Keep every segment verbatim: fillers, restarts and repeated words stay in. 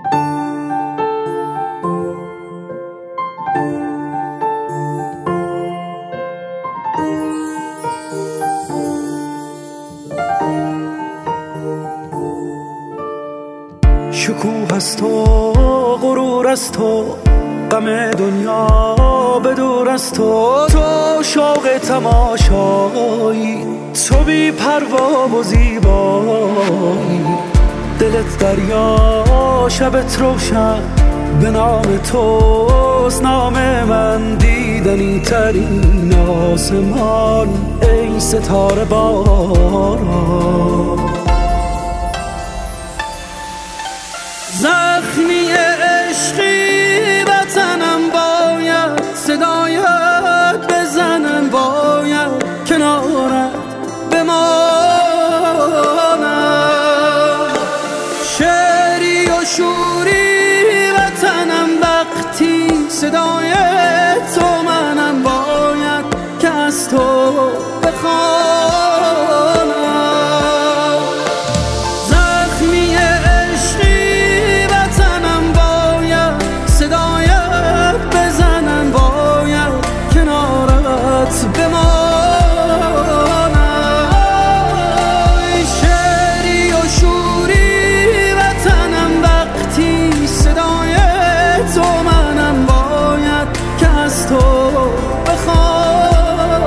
شکوه است و غرور است تو، غم دنیا به دور است تو، تو شوق تماشایی، تو بی پروا و زیبایی، دلت دریا شبت روشن، به نام توست نام من، دیدنی ترین آسمان ای ستاره باران. زخمی عشقی وطنم باید صدایت بزنن، باید کنارت بمانم، شعری و شوری وطنم وقتی صدای تو منم، باید که از تو بخوانم. زخمی عشقی وطنم باید صدایت بزنن، باید کنارت بمانم، شعری و شوری وطنم وقتی صدای تو منم، باید که از تو بخوانم.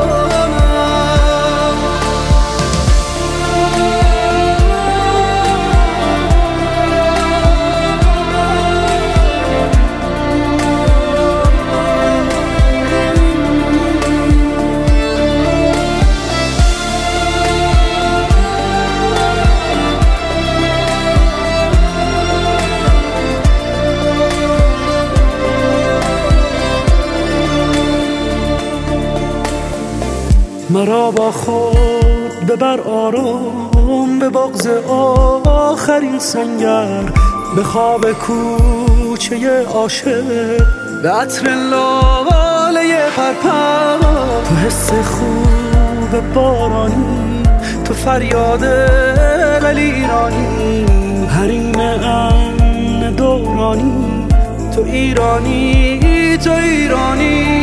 مرا با خود ببر آرام به بغض آخرین سنگر، به خواب کوچه عاشق، به عطر لاله پرپر، تو حس خوب بارانی، تو فریاد قلیرانی، حریم امن دورانی، تو ایرانی تو ایرانی.